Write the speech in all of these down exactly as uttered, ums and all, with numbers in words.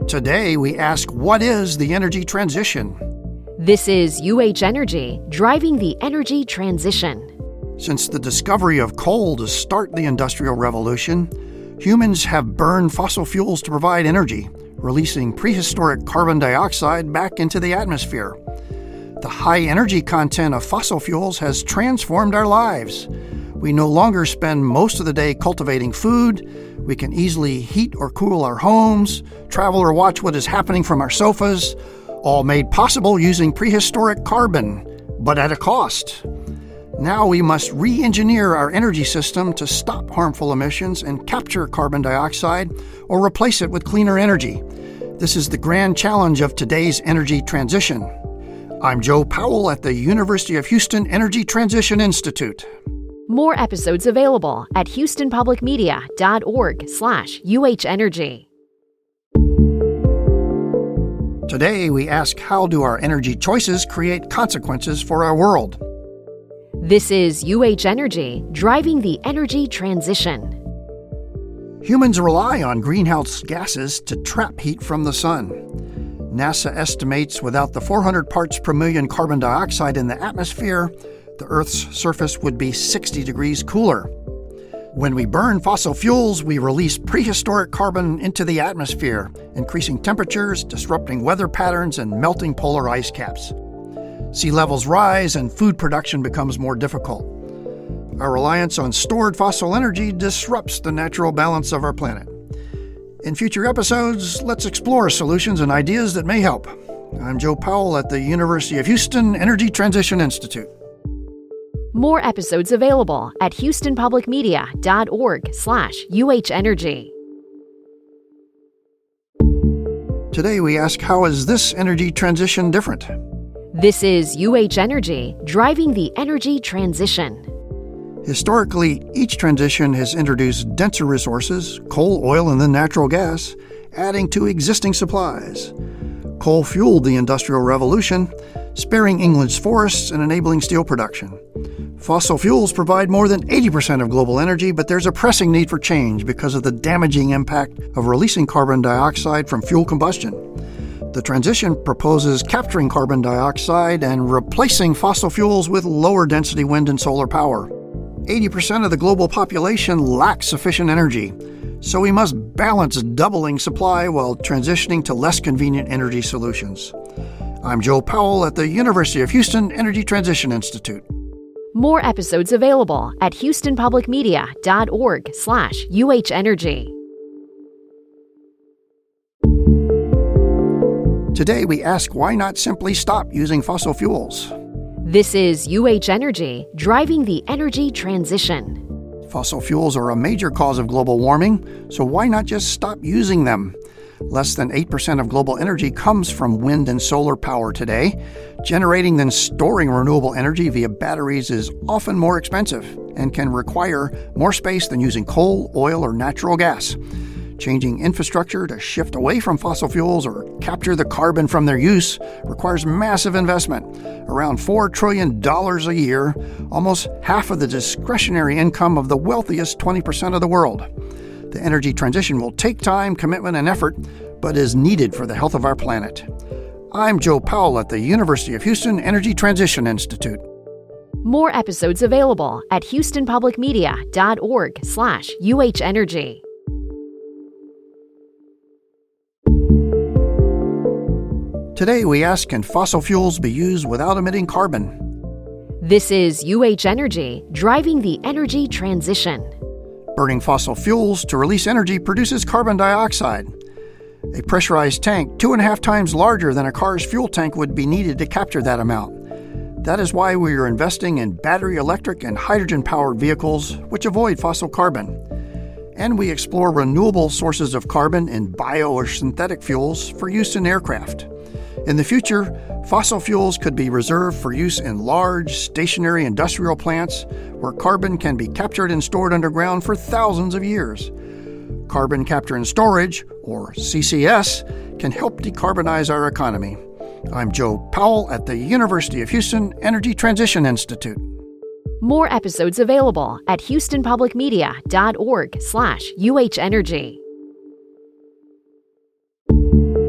Today, we ask, what is the energy transition? This is U H Energy, driving the energy transition. Since the discovery of coal to start the Industrial Revolution, humans have burned fossil fuels to provide energy, releasing prehistoric carbon dioxide back into the atmosphere. The high energy content of fossil fuels has transformed our lives. We no longer spend most of the day cultivating food. We can easily heat or cool our homes, travel or watch what is happening from our sofas, all made possible using prehistoric carbon, but at a cost. Now we must re-engineer our energy system to stop harmful emissions and capture carbon dioxide or replace it with cleaner energy. This is the grand challenge of today's energy transition. I'm Joe Powell at the University of Houston Energy Transition Institute. More episodes available at houstonpublicmedia.org slash UHenergy. Today, we ask, how do our energy choices create consequences for our world? This is U H Energy, driving the energy transition. Humans rely on greenhouse gases to trap heat from the sun. NASA estimates without the four hundred parts per million carbon dioxide in the atmosphere, the Earth's surface would be sixty degrees cooler. When we burn fossil fuels, we release prehistoric carbon into the atmosphere, increasing temperatures, disrupting weather patterns, and melting polar ice caps. Sea levels rise and food production becomes more difficult. Our reliance on stored fossil energy disrupts the natural balance of our planet. In future episodes, let's explore solutions and ideas that may help. I'm Joe Powell at the University of Houston Energy Transition Institute. More episodes available at houstonpublicmedia.org slash UHenergy. Today we ask, how is this energy transition different? This is U H Energy, driving the energy transition. Historically, each transition has introduced denser resources, coal, oil, and then natural gas, adding to existing supplies. Coal fueled the Industrial Revolution, sparing England's forests and enabling steel production. Fossil fuels provide more than eighty percent of global energy, but there's a pressing need for change because of the damaging impact of releasing carbon dioxide from fuel combustion. The transition proposes capturing carbon dioxide and replacing fossil fuels with lower density wind and solar power. eighty percent of the global population lacks sufficient energy, so we must balance doubling supply while transitioning to less convenient energy solutions. I'm Joe Powell at the University of Houston Energy Transition Institute. More episodes available at houstonpublicmedia.org slash UHenergy. Today we ask, why not simply stop using fossil fuels? This is U H Energy, driving the energy transition. Fossil fuels are a major cause of global warming, so why not just stop using them? Less than eight percent of global energy comes from wind and solar power today. Generating then storing renewable energy via batteries is often more expensive and can require more space than using coal, oil, or natural gas. Changing infrastructure to shift away from fossil fuels or capture the carbon from their use requires massive investment, around four trillion dollars a year, almost half of the discretionary income of the wealthiest twenty percent of the world. The energy transition will take time, commitment, and effort, but is needed for the health of our planet. I'm Joe Powell at the University of Houston Energy Transition Institute. More episodes available at houstonpublicmedia.org slash UHenergy. Today we ask, can fossil fuels be used without emitting carbon? This is U H Energy, driving the energy transition. Burning fossil fuels to release energy produces carbon dioxide. A pressurized tank two and a half times larger than a car's fuel tank would be needed to capture that amount. That is why we are investing in battery electric and hydrogen-powered vehicles which avoid fossil carbon. And we explore renewable sources of carbon in bio or synthetic fuels for use in aircraft. In the future, fossil fuels could be reserved for use in large, stationary industrial plants where carbon can be captured and stored underground for thousands of years. Carbon capture and storage, or C C S, can help decarbonize our economy. I'm Joe Powell at the University of Houston Energy Transition Institute. More episodes available at houstonpublicmedia.org slash UHenergy.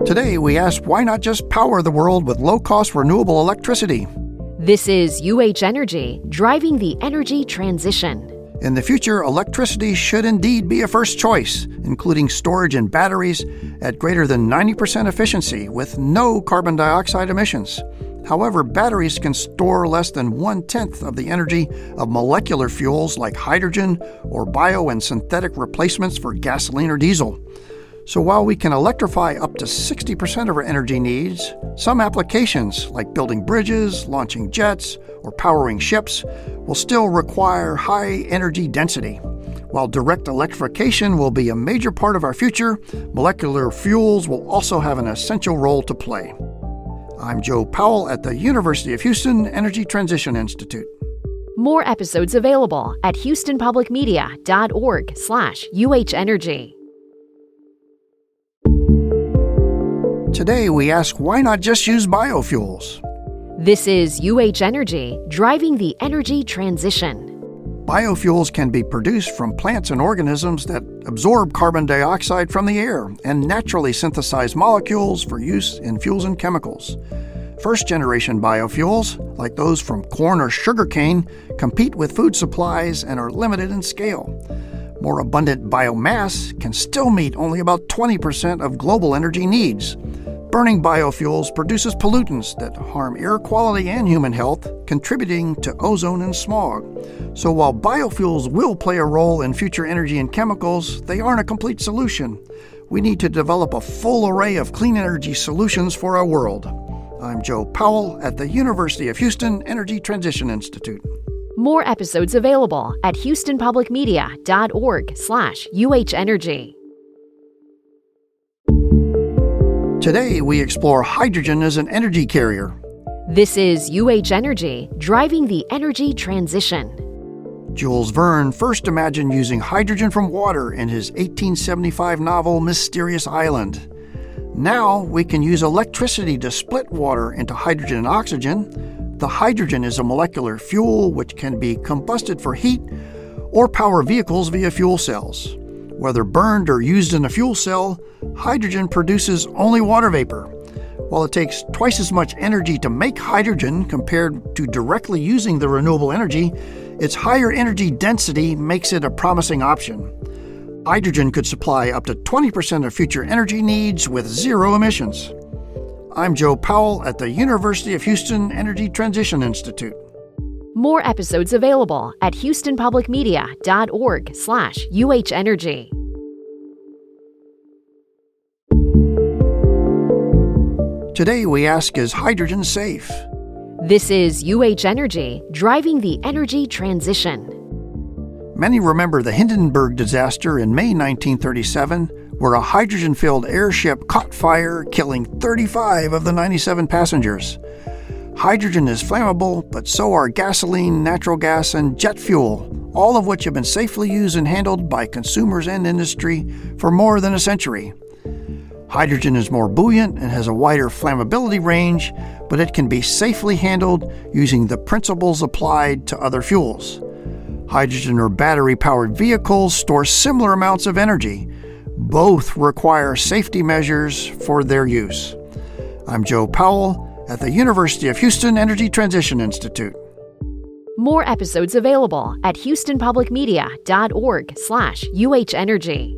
Today, we ask why not just power the world with low-cost renewable electricity? This is U H Energy, driving the energy transition. In the future, electricity should indeed be a first choice, including storage and batteries at greater than ninety percent efficiency with no carbon dioxide emissions. However, batteries can store less than one-tenth of the energy of molecular fuels like hydrogen or bio and synthetic replacements for gasoline or diesel. So while we can electrify up to sixty percent of our energy needs, some applications like building bridges, launching jets, or powering ships will still require high energy density. While direct electrification will be a major part of our future, molecular fuels will also have an essential role to play. I'm Joe Powell at the University of Houston Energy Transition Institute. More episodes available at houstonpublicmedia.org slash UHenergy. Today, we ask why not just use biofuels? This is U H Energy, driving the energy transition. Biofuels can be produced from plants and organisms that absorb carbon dioxide from the air and naturally synthesize molecules for use in fuels and chemicals. First-generation biofuels, like those from corn or sugarcane, compete with food supplies and are limited in scale. More abundant biomass can still meet only about twenty percent of global energy needs. Burning biofuels produces pollutants that harm air quality and human health, contributing to ozone and smog. So while biofuels will play a role in future energy and chemicals, they aren't a complete solution. We need to develop a full array of clean energy solutions for our world. I'm Joe Powell at the University of Houston Energy Transition Institute. More episodes available at houstonpublicmedia.org slash UHenergy. Today, we explore hydrogen as an energy carrier. This is U H Energy, driving the energy transition. Jules Verne first imagined using hydrogen from water in his eighteen seventy-five novel Mysterious Island. Now, we can use electricity to split water into hydrogen and oxygen. The hydrogen is a molecular fuel which can be combusted for heat or power vehicles via fuel cells. Whether burned or used in a fuel cell, hydrogen produces only water vapor. While it takes twice as much energy to make hydrogen compared to directly using the renewable energy, its higher energy density makes it a promising option. Hydrogen could supply up to twenty percent of future energy needs with zero emissions. I'm Joe Powell at the University of Houston Energy Transition Institute. More episodes available at houstonpublicmedia.org slash UHenergy. Today we ask, is hydrogen safe? This is U H Energy, driving the energy transition. Many remember the Hindenburg disaster in May nineteen thirty-seven, where a hydrogen-filled airship caught fire, killing thirty-five of the ninety-seven passengers. Hydrogen is flammable, but so are gasoline, natural gas, and jet fuel, all of which have been safely used and handled by consumers and industry for more than a century. Hydrogen is more buoyant and has a wider flammability range, but it can be safely handled using the principles applied to other fuels. Hydrogen or battery-powered vehicles store similar amounts of energy. Both require safety measures for their use. I'm Joe Powell at the University of Houston Energy Transition Institute. More episodes available at houstonpublicmedia.org slash UHenergy.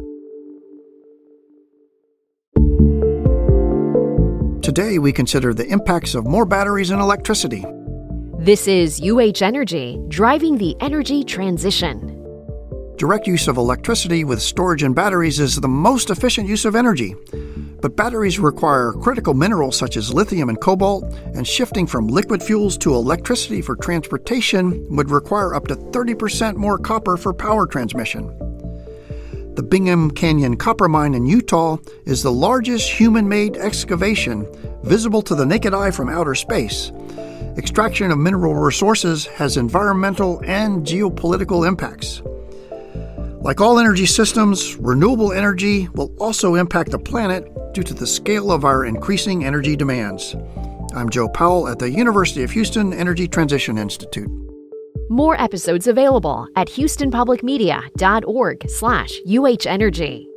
Today, we consider the impacts of more batteries and electricity. This is U H Energy, driving the energy transition. Direct use of electricity with storage and batteries is the most efficient use of energy. But batteries require critical minerals such as lithium and cobalt, and shifting from liquid fuels to electricity for transportation would require up to thirty percent more copper for power transmission. The Bingham Canyon Copper Mine in Utah is the largest human-made excavation visible to the naked eye from outer space. Extraction of mineral resources has environmental and geopolitical impacts. Like all energy systems, renewable energy will also impact the planet due to the scale of our increasing energy demands. I'm Joe Powell at the University of Houston Energy Transition Institute. More episodes available at houstonpublicmedia.org slash UHenergy.